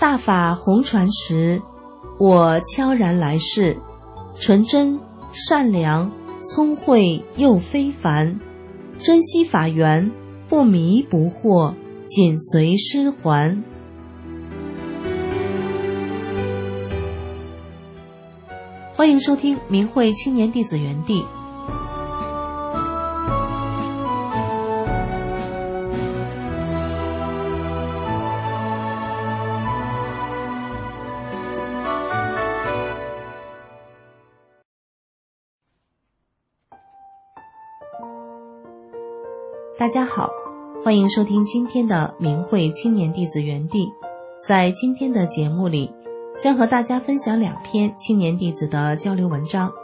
大法红传时，我悄然来世，纯真、善良、聪慧又非凡，珍惜法缘，不迷不惑，紧随师还。欢迎收听明慧青年弟子园地。大家好，欢迎收听今天的明慧青年弟子园地。在今天的节目里，将和大家分享2篇青年弟子的交流文章。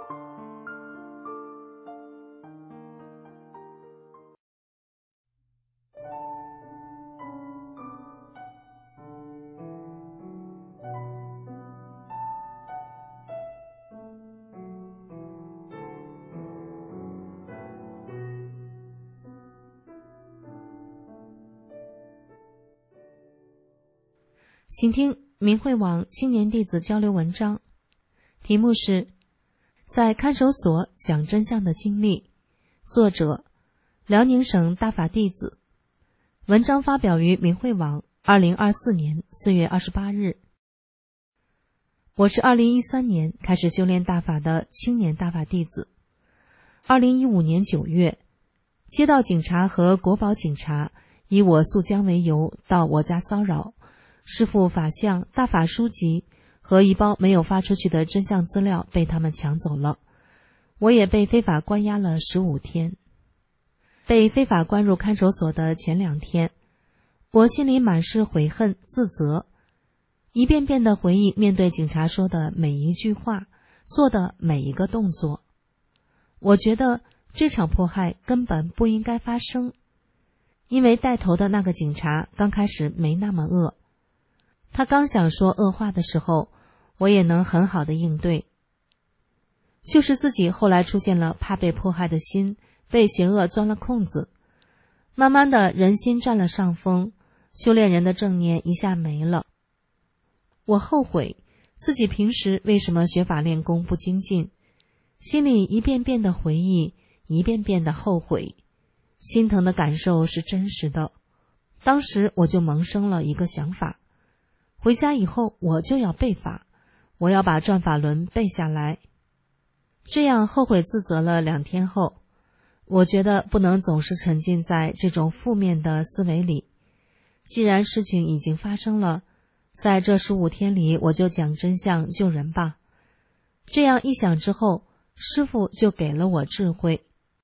请听明慧网青年弟子交流文章，题目是在看守所讲真相的经历，作者辽宁省大法弟子，文章发表于明慧网2024年4月28日。我是2013年开始修炼大法的青年大法弟子。2015年9月，接到警察和国保警察以我宿江为由到我家骚扰，师父法相、大法书籍和一包没有发出去的真相资料被他们抢走了，我也被非法关押了15天。被非法关入看守所的前2天，我心里满是悔恨、自责，一遍遍地回忆面对警察说的每一句话，做的每一个动作。我觉得这场迫害根本不应该发生，因为带头的那个警察刚开始没那么恶，他刚想说恶话的时候，我也能很好的应对。就是自己后来出现了怕被迫害的心，被邪恶钻了空子，慢慢的人心占了上风，修炼人的正念一下没了。我后悔自己平时为什么学法练功不精进，心里一遍遍的回忆，一遍遍的后悔，心疼的感受是真实的。当时我就萌生了一个想法，回家以后我就要背法，我要把转法轮背下来。这样后悔自责了2天后，我觉得不能总是沉浸在这种负面的思维里。既然事情已经发生了，在这15天里我就讲真相救人吧。这样一想之后，师父就给了我智慧。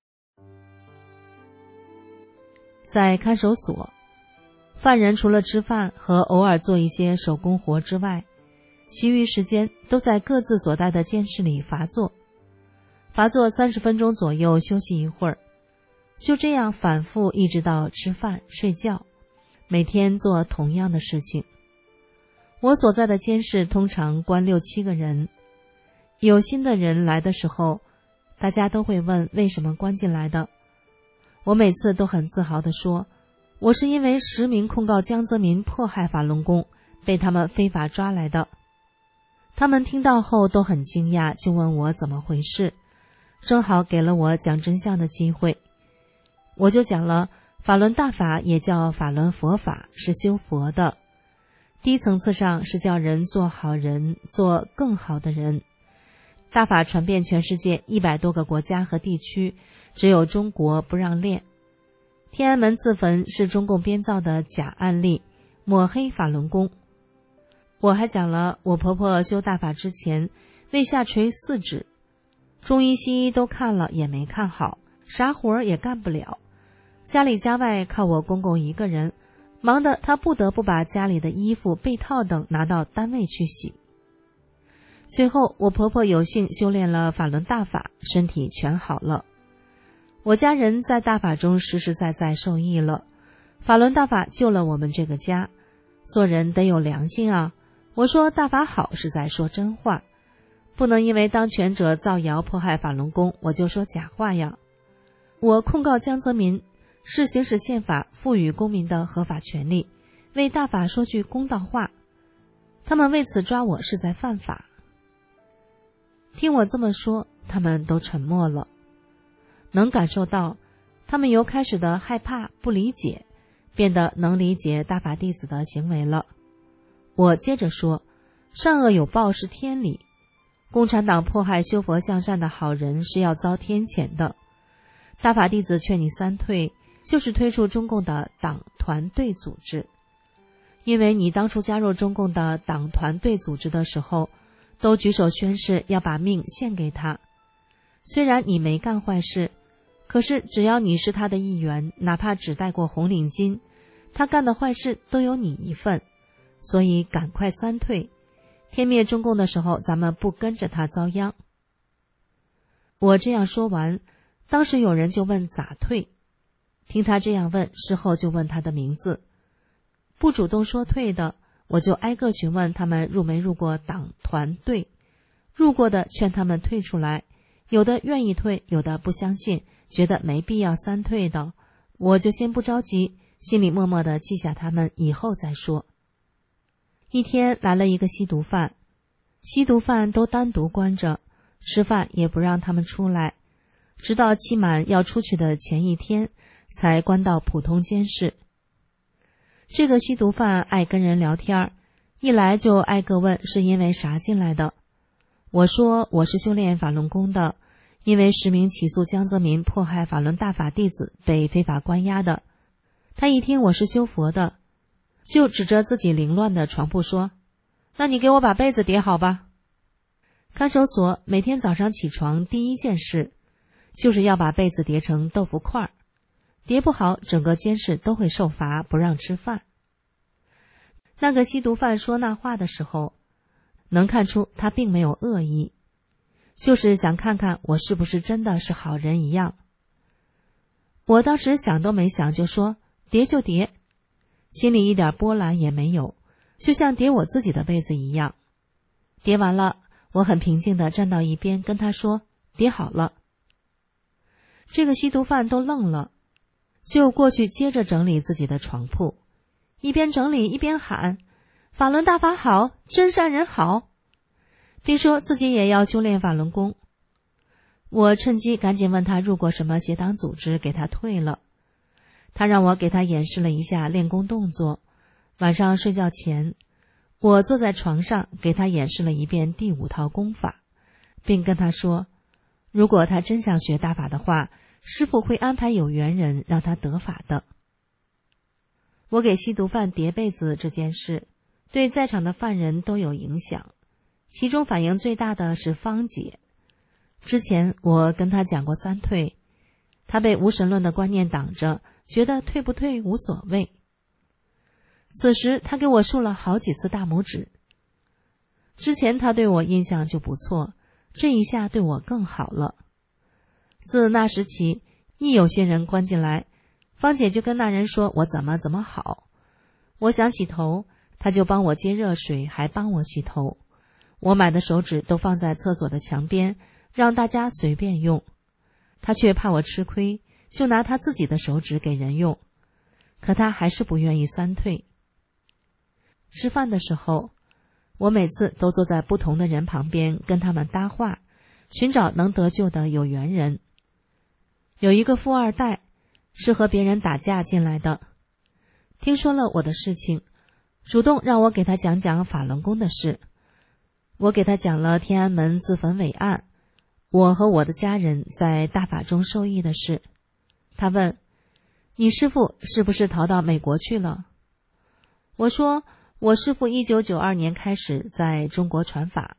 在看守所，犯人除了吃饭和偶尔做一些手工活之外，其余时间都在各自所待的监室里罚坐30分钟左右，休息一会儿，就这样反复一直到吃饭睡觉，每天做同样的事情。我所在的监室通常关6、7个人，有新的人来的时候，大家都会问为什么关进来的。我每次都很自豪地说，我是因为实名控告江泽民迫害法轮功，被他们非法抓来的。他们听到后都很惊讶，就问我怎么回事，正好给了我讲真相的机会。我就讲了，法轮大法也叫法轮佛法，是修佛的。低层次上是叫人做好人，做更好的人。大法传遍全世界100多个国家和地区，只有中国不让练。天安门自焚是中共编造的假案例，抹黑法轮功。我还讲了我婆婆修大法之前为下垂4指，中医西医都看了也没看好，啥活也干不了，家里家外靠我公公一个人，忙得他不得不把家里的衣服被套等拿到单位去洗。最后我婆婆有幸修炼了法轮大法，身体全好了。我家人在大法中实实在在受益了，法轮大法救了我们这个家。做人得有良心啊，我说大法好是在说真话，不能因为当权者造谣迫害法轮功我就说假话呀。我控告江泽民是行使宪法赋予公民的合法权利，为大法说句公道话。 他们为此抓我是在犯法。听我这么说，他们都沉默了，能感受到他们由开始的害怕不理解变得能理解大法弟子的行为了。我接着说，善恶有报是天理，共产党迫害修佛向善的好人是要遭天谴的。大法弟子劝你三退，就是推出中共的党团队组织。因为你当初加入中共的党团队组织的时候，都举手宣誓要把命献给他。虽然你没干坏事，可是只要你是他的一员，哪怕只戴过红领巾，他干的坏事都有你一份。所以赶快三退，天灭中共的时候，咱们不跟着他遭殃。我这样说完，当时有人就问咋退。听他这样问，事后就问他的名字。不主动说退的，我就挨个询问他们入没入过党团队，入过的劝他们退出来，有的愿意退，有的不相信，觉得没必要三退的，我就先不着急，心里默默地记下他们，以后再说。一天来了一个吸毒犯，吸毒犯都单独关着，吃饭也不让他们出来，直到期满要出去的前一天才关到普通监室。这个吸毒犯爱跟人聊天，一来就挨个问是因为啥进来的。我说我是修炼法轮功的，因为实名起诉江泽民迫害法轮大法弟子被非法关押的。他一听我是修佛的，就指着自己凌乱的床铺说，那你给我把被子叠好吧。看守所每天早上起床第一件事就是要把被子叠成豆腐块，叠不好整个监室都会受罚，不让吃饭。那个吸毒犯说那话的时候，能看出他并没有恶意，就是想看看我是不是真的是好人一样。我当时想都没想就说叠就叠，心里一点波澜也没有，就像叠我自己的被子一样。叠完了，我很平静地站到一边跟他说叠好了。这个吸毒犯都愣了，就过去接着整理自己的床铺，一边整理一边喊法轮大法好，真善人好，并说自己也要修炼法轮功。我趁机赶紧问他入过什么邪党组织，给他退了。他让我给他演示了一下练功动作。晚上睡觉前，我坐在床上给他演示了一遍第5套功法，并跟他说，如果他真想学大法的话，师父会安排有缘人让他得法的。我给吸毒犯叠被子这件事，对在场的犯人都有影响，其中反应最大的是芳姐。之前我跟他讲过三退，他被无神论的观念挡着，觉得退不退无所谓。此时他给我竖了好几次大拇指。之前他对我印象就不错，这一下对我更好了。自那时起，一有些人关进来，芳姐就跟那人说我怎么好。我想洗头，他就帮我接热水，还帮我洗头。我买的手纸都放在厕所的墙边，让大家随便用。他却怕我吃亏，就拿他自己的手纸给人用。可他还是不愿意三退。吃饭的时候，我每次都坐在不同的人旁边跟他们搭话，寻找能得救的有缘人。有一个富二代是和别人打架进来的，听说了我的事情，主动让我给他讲讲法轮功的事。我给他讲了天安门自焚伟案，我和我的家人在大法中受益的事。他问，你师父是不是逃到美国去了？我说，我师父1992年开始在中国传法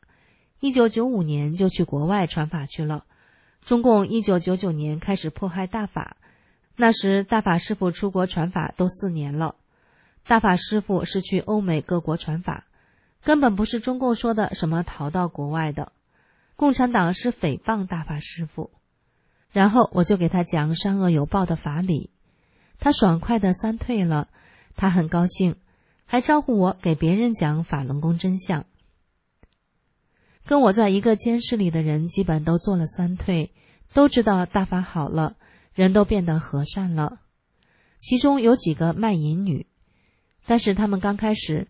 ，1995年就去国外传法去了。中共1999年开始迫害大法，那时大法师父出国传法都4年了。大法师父是去欧美各国传法，根本不是中共说的什么逃到国外的。共产党是诽谤大法师父。然后我就给他讲善恶有报的法理，他爽快地三退了，他很高兴，还招呼我给别人讲法轮功真相。跟我在一个监室里的人基本都做了三退，都知道大法好了，人都变得和善了。其中有几个卖淫女，但是他们刚开始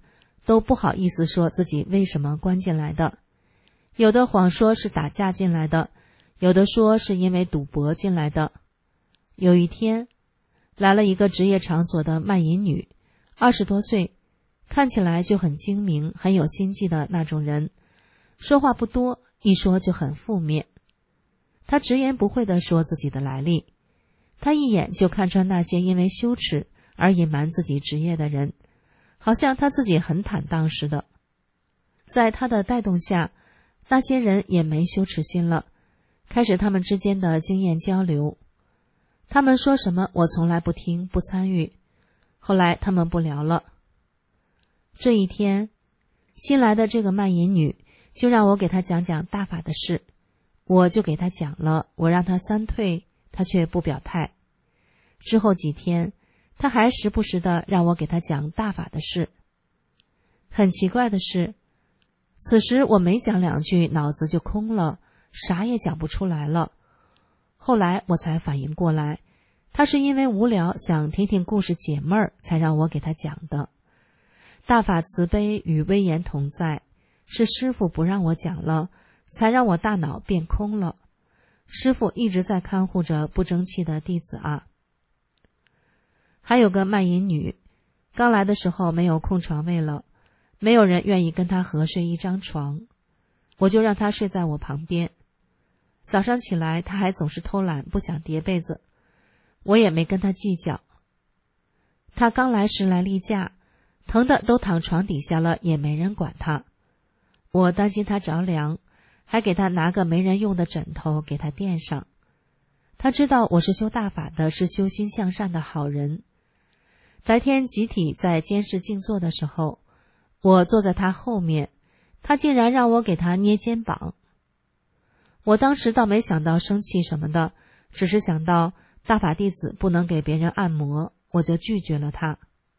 都不好意思说自己为什么关进来的，有的谎说是打架进来的，有的说是因为赌博进来的。有一天，来了一个职业场所的卖淫女，20多岁，看起来就很精明，很有心计的那种人，说话不多，一说就很负面。她直言不讳地说自己的来历，她一眼就看穿那些因为羞耻而隐瞒自己职业的人，好像她自己很坦荡似的。在她的带动下，那些人也没羞耻心了，开始他们之间的经验交流。他们说什么我从来不听不参与，后来他们不聊了。这一天，新来的这个卖淫女就让我给她讲讲大法的事，我就给她讲了，我让她3退，她却不表态。之后几天，她还时不时的让我给她讲大法的事。很奇怪的是，此时我没讲2句，脑子就空了，啥也讲不出来了。后来我才反应过来，她是因为无聊想听听故事解闷儿，才让我给她讲的。大法慈悲与威严同在，是师父不让我讲了，才让我大脑变空了。师父一直在看护着不争气的弟子啊。还有个卖淫女，刚来的时候没有空床位了，没有人愿意跟她合睡一张床，我就让她睡在我旁边。早上起来，她还总是偷懒，不想叠被子，我也没跟她计较。她刚来时来例假，疼的都躺床底下了，也没人管她。我担心她着凉，还给她拿个没人用的枕头给她垫上。她知道我是修大法的，是修心向善的好人。白天集体在监视静坐的时候，我坐在她后面，她竟然让我给她捏肩膀。我当时倒没想到生气什么的，只是想到大法弟子不能给别人按摩，我就拒绝了她。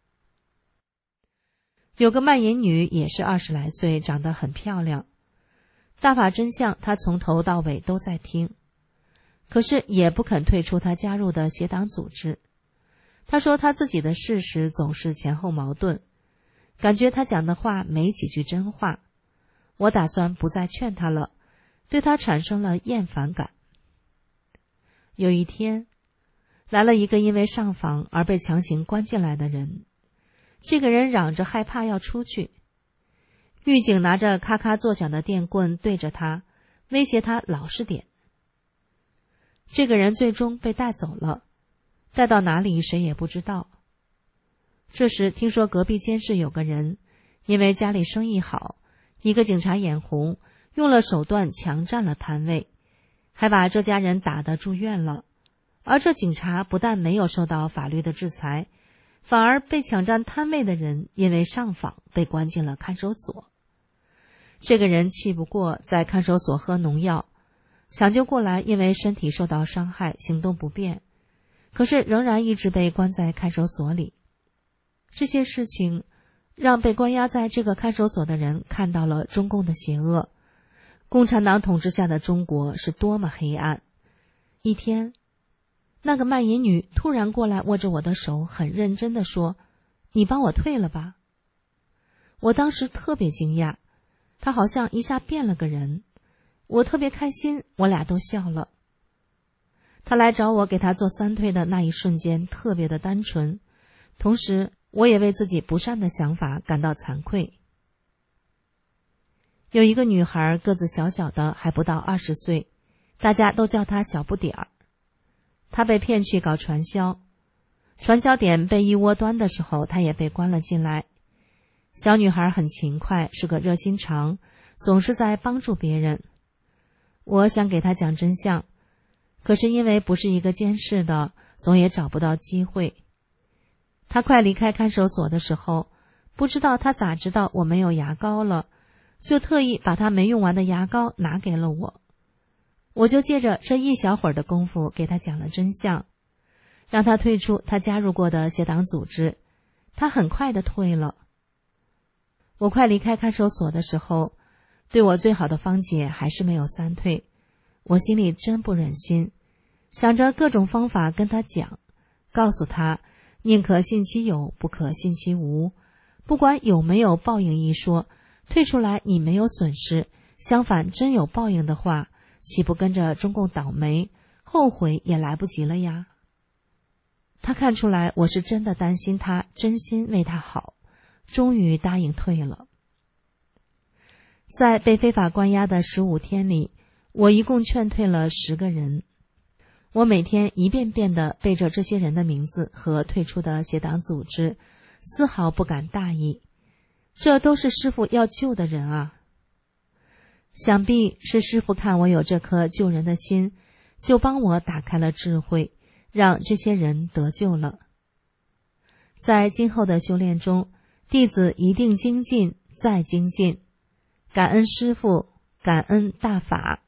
有个卖淫女也是20来岁，长得很漂亮。大法真相她从头到尾都在听，可是也不肯退出她加入的邪党组织。她说她自己的事实总是前后矛盾，感觉她讲的话没几句真话。我打算不再劝她了，对她产生了厌烦感。有一天，来了一个因为上访而被强行关进来的人。这个人嚷着害怕要出去，狱警拿着咔咔作响的电棍对着他，威胁他老实点。这个人最终被带走了，带到哪里谁也不知道。这时听说隔壁监室有个人，因为家里生意好，一个警察眼红，用了手段强占了摊位，还把这家人打得住院了。而这警察不但没有受到法律的制裁，反而被抢占摊位的人因为上访被关进了看守所。这个人气不过，在看守所喝农药，抢救过来因为身体受到伤害，行动不便，可是仍然一直被关在看守所里。这些事情让被关押在这个看守所的人看到了中共的邪恶，共产党统治下的中国是多么黑暗。一天，那个卖淫女突然过来握着我的手，很认真地说：“你帮我退了吧。”我当时特别惊讶，她好像一下变了个人，我特别开心，我俩都笑了。她来找我给她做3退的那一瞬间特别的单纯，同时我也为自己不善的想法感到惭愧。有一个女孩个子小小的，还不到20岁，大家都叫她小不点儿。她被骗去搞传销，传销点被一窝端的时候，她也被关了进来。小女孩很勤快，是个热心肠，总是在帮助别人。我想给她讲真相，可是因为不是一个监视的，总也找不到机会。她快离开看守所的时候，不知道她咋知道我没有牙膏了，就特意把她没用完的牙膏拿给了我。我就借着这一小会儿的功夫给他讲了真相，让他退出他加入过的邪党组织。他很快的退了。我快离开看守所的时候，对我最好的芳姐还是没有3退，我心里真不忍心，想着各种方法跟他讲，告诉他宁可信其有，不可信其无， 不管有没有报应一说，退出来你没有损失，相反真有报应的话，岂不跟着中共倒霉，后悔也来不及了呀？他看出来我是真的担心他，真心为他好，终于答应退了。在被非法关押的15天里，我一共劝退了10个人。我每天一遍遍地背着这些人的名字和退出的邪党组织，丝毫不敢大意。这都是师父要救的人啊！想必是师父看我有这颗救人的心，就帮我打开了智慧，让这些人得救了。在今后的修炼中，弟子一定精进再精进。感恩师父，感恩大法。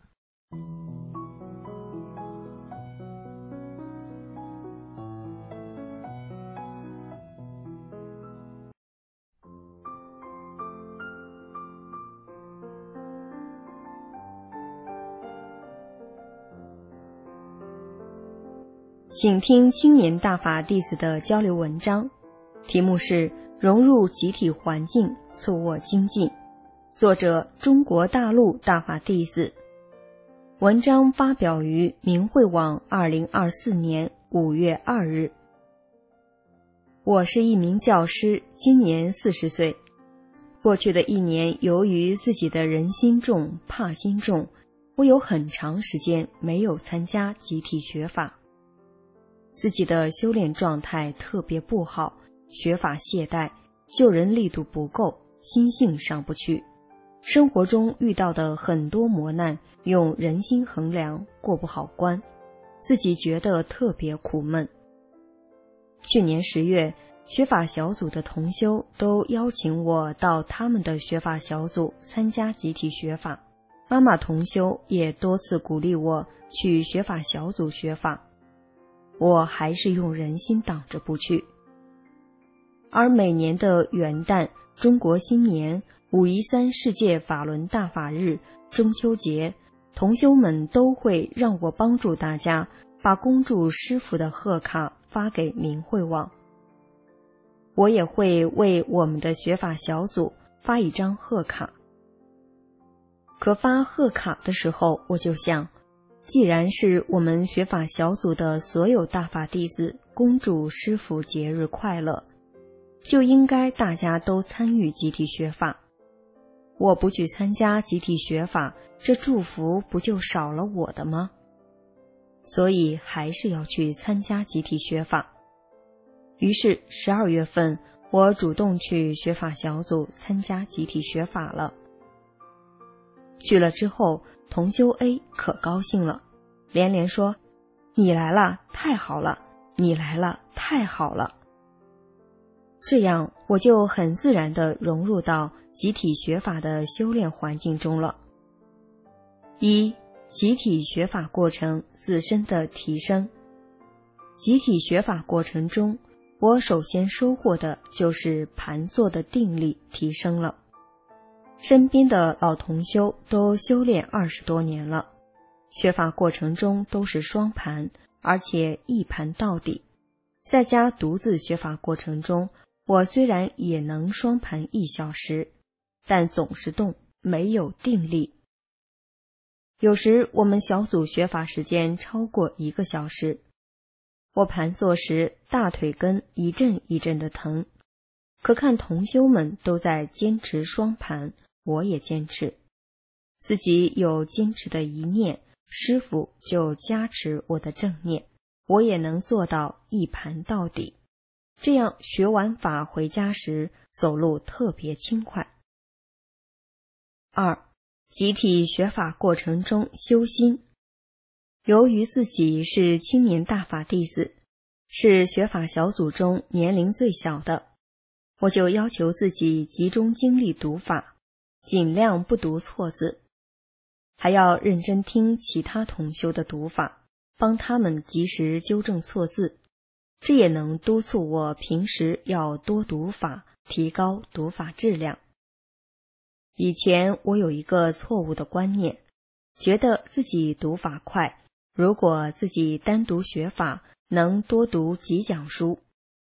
请听青年大法弟子的交流文章，题目是融入集体环境，促握精进，作者中国大陆大法弟子。文章发表于明慧网2024年5月2日。我是一名教师，今年40岁。过去的1年，由于自己的人心重，怕心重，我有很长时间没有参加集体学法。自己的修炼状态特别不好，学法懈怠，救人力度不够，心性上不去。生活中遇到的很多磨难，用人心衡量，过不好关，自己觉得特别苦闷。去年10月，学法小组的同修都邀请我到他们的学法小组参加集体学法，妈妈同修也多次鼓励我去学法小组学法，我还是用人心挡着不去。而每年的元旦、中国新年、513世界法轮大法日、中秋节，同修们都会让我帮助大家把恭祝师父的贺卡发给明慧网。我也会为我们的学法小组发一张贺卡。可发贺卡的时候，我就想，既然是我们学法小组的所有大法弟子恭祝师父节日快乐，就应该大家都参与集体学法。我不去参加集体学法，这祝福不就少了我的吗？所以还是要去参加集体学法。于是12月份，我主动去学法小组参加集体学法了。去了之后，同修 A 可高兴了，连连说：“你来了，太好了！你来了，太好了！”这样我就很自然地融入到集体学法的修炼环境中了。1、集体学法过程自身的提升。集体学法过程中，我首先收获的就是盘坐的定力提升了。身边的老同修都修炼20多年了，学法过程中都是双盘，而且一盘到底。在家独自学法过程中，我虽然也能双盘1小时，但总是动，没有定力。有时我们小组学法时间超过1个小时，我盘坐时大腿根一阵一阵的疼。可看同修们都在坚持双盘，我也坚持。自己有坚持的一念，师父就加持我的正念，我也能做到一盘到底。这样学完法回家时，走路特别轻快。2、集体学法过程中修心。由于自己是青年大法弟子，是学法小组中年龄最小的，我就要求自己集中精力读法，尽量不读错字，还要认真听其他同修的读法，帮他们及时纠正错字。这也能督促我平时要多读法，提高读法质量。以前我有一个错误的观念，觉得自己读法快，如果自己单独学法，能多读几讲书。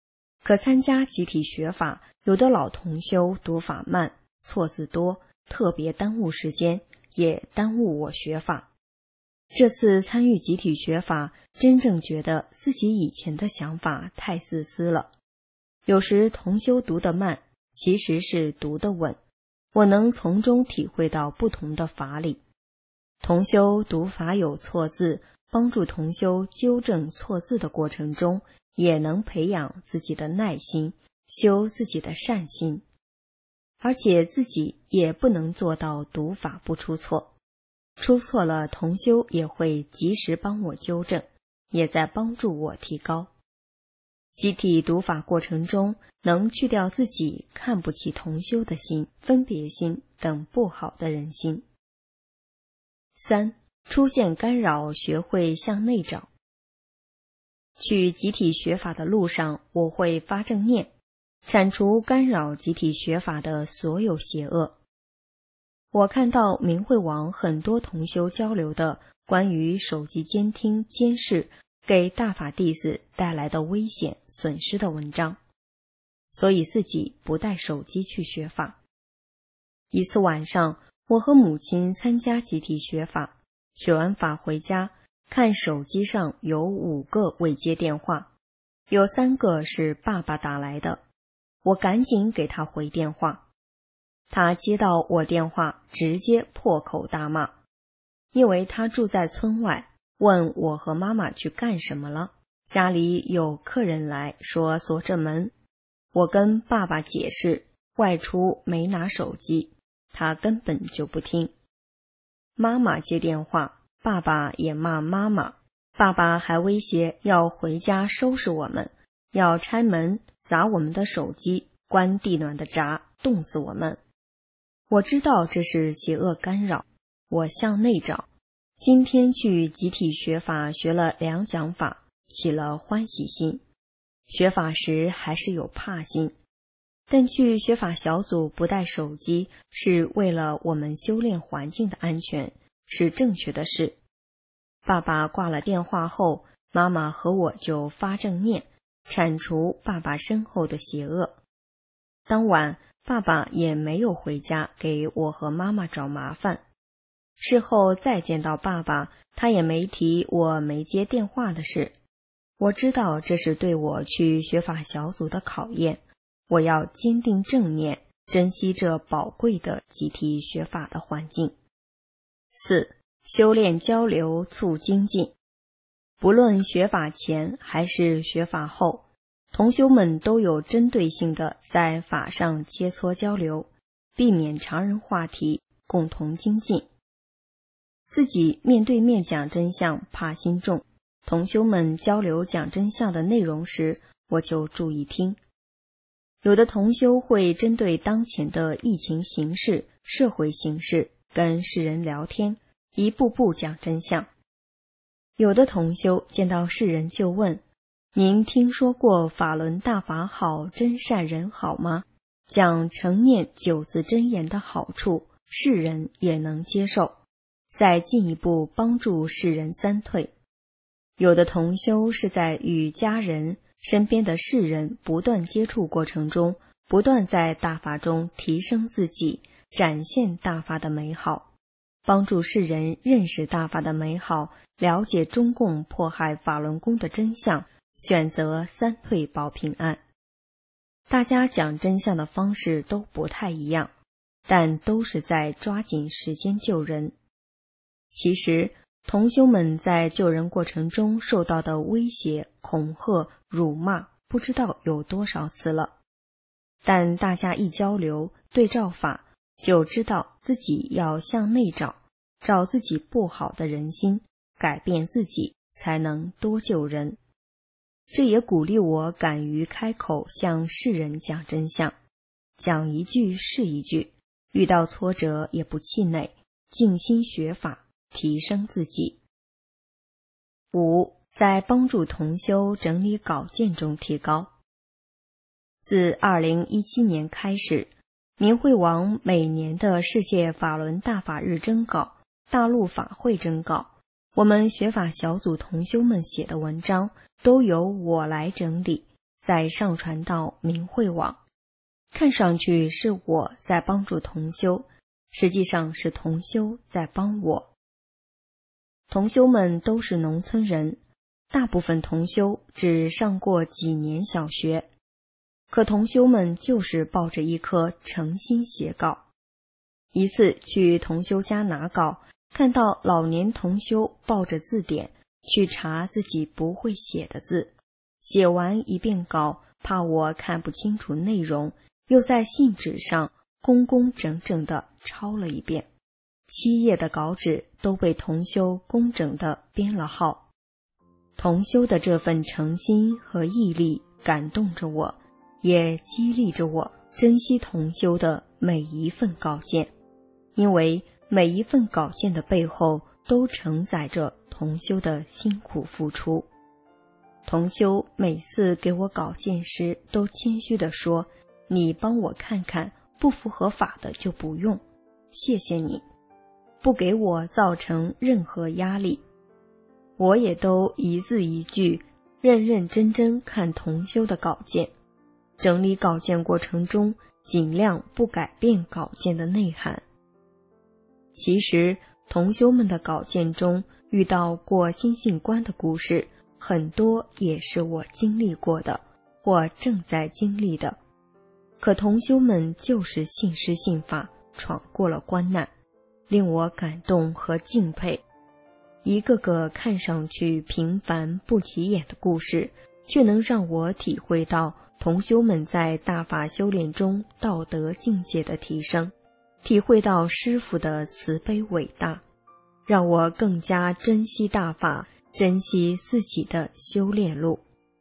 可参加集体学法，有的老同修读法慢，错字多，特别耽误时间，也耽误我学法。这次参与集体学法，真正觉得自己以前的想法太自私了。有时同修读得慢，其实是读得稳，我能从中体会到不同的法理。同修读法有错字，帮助同修纠正错字的过程中，也能培养自己的耐心，修自己的善心。而且自己也不能做到读法不出错，出错了同修也会及时帮我纠正，也在帮助我提高。集体读法过程中，能去掉自己看不起同修的心、分别心等不好的人心。3. 出现干扰，学会向内找。去集体学法的路上，我会发正念，铲除干扰集体学法的所有邪恶。我看到明慧网很多同修交流的关于手机监听监视给大法弟子带来的危险损失的文章，所以自己不带手机去学法。一次晚上，我和母亲参加集体学法，学完法回家，看手机上有5个未接电话，有3个是爸爸打来的，我赶紧给他回电话。他接到我电话，直接破口大骂，因为他住在村外，问我和妈妈去干什么了，家里有客人来，说锁着门。我跟爸爸解释，外出没拿手机，他根本就不听。妈妈接电话，爸爸也骂妈妈，爸爸还威胁要回家收拾我们，要拆门，砸我们的手机，关地暖的闸，冻死我们。我知道这是邪恶干扰，我向内找。今天去集体学法学了2讲法，起了欢喜心。学法时还是有怕心，但去学法小组不带手机是为了我们修炼环境的安全，是正确的事。爸爸挂了电话后，妈妈和我就发正念，铲除爸爸身后的邪恶。当晚爸爸也没有回家给我和妈妈找麻烦。事后再见到爸爸，他也没提我没接电话的事。我知道这是对我去学法小组的考验，我要坚定正念，珍惜这宝贵的集体学法的环境。4. 修炼交流促精进。不论学法前还是学法后，同修们都有针对性的在法上切磋交流，避免常人话题，共同精进。自己面对面讲真相怕心重，同修们交流讲真相的内容时，我就注意听。有的同修会针对当前的疫情形势、社会形势跟世人聊天，一步步讲真相。有的同修见到世人就问，您听说过法轮大法好，真善人好吗？讲成念9字真言的好处，世人也能接受，再进一步帮助世人3退。有的同修是在与家人、身边的世人不断接触过程中，不断在大法中提升自己，展现大法的美好，帮助世人认识大法的美好，了解中共迫害法轮功的真相，选择3退保平安。大家讲真相的方式都不太一样，但都是在抓紧时间救人。其实同修们在救人过程中受到的威胁、恐吓、辱骂不知道有多少次了，但大家一交流对照法，就知道自己要向内找，找自己不好的人心，改变自己，才能多救人。这也鼓励我敢于开口向世人讲真相，讲一句是一句，遇到挫折也不气馁，静心学法，提升自己。5. 在帮助同修整理稿件中提高。自2017年开始，明慧网每年的世界法轮大法日征稿、大陆法会征稿，我们学法小组同修们写的文章都由我来整理， 再上传到明慧网。看上去是我在帮助同修，实际上是同修在帮我。同修们都是农村人，大部分同修只上过几年小学，可同修们就是抱着一颗诚心写稿。一次去同修家拿稿，看到老年同修抱着字典去查自己不会写的字，写完一遍稿，怕我看不清楚内容，又在信纸上工工整整地抄了一遍。7页的稿纸都被同修工整地编了号。同修的这份诚心和毅力感动着我，也激励着我珍惜同修的每一份稿件，因为每一份稿件的背后都承载着同修的辛苦付出。同修每次给我稿件时都谦虚地说，你帮我看看，不符合法的就不用，谢谢你，不给我造成任何压力。我也都一字一句认认真真看同修的稿件，整理稿件过程中尽量不改变稿件的内涵。其实同修们的稿件中遇到过心性观的故事，很多也是我经历过的或正在经历的，可同修们就是信师信法，闯过了关难，令我感动和敬佩。一个个看上去平凡不起眼的故事，却能让我体会到同修们在大法修炼中道德境界的提升，体会到师父的慈悲伟大，让我更加珍惜大法，珍惜自己的修炼路。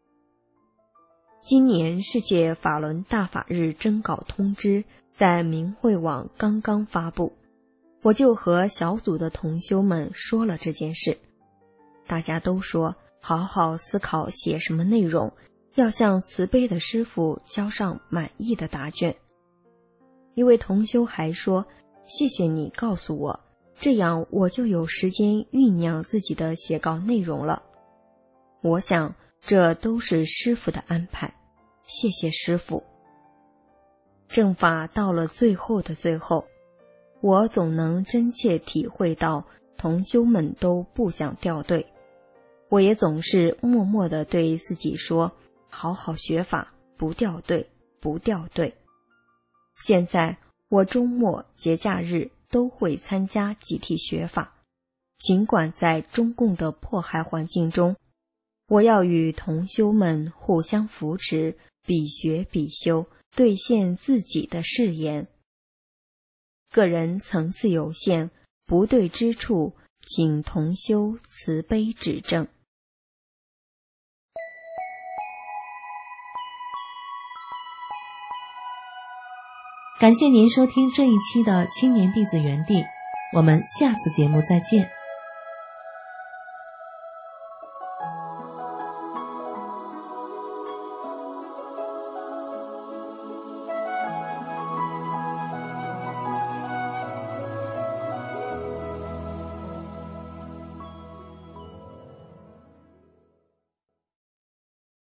今年世界法轮大法日征稿通知在明慧网刚刚发布，我就和小组的同修们说了这件事。大家都说好好思考写什么内容，要向慈悲的师父交上满意的答卷。一位同修还说，谢谢你告诉我，这样我就有时间酝酿自己的写稿内容了。我想这都是师父的安排，谢谢师父。正法到了最后的最后，我总能真切体会到同修们都不想掉队，我也总是默默地对自己说，好好学法，不掉队，不掉队。现在我周末节假日都会参加集体学法，尽管在中共的迫害环境中，我要与同修们互相扶持，比学比修，兑现自己的誓言。个人层次有限，不对之处，请同修慈悲指正。 感谢您收听这一期的青年弟子园地，我们下次节目再见。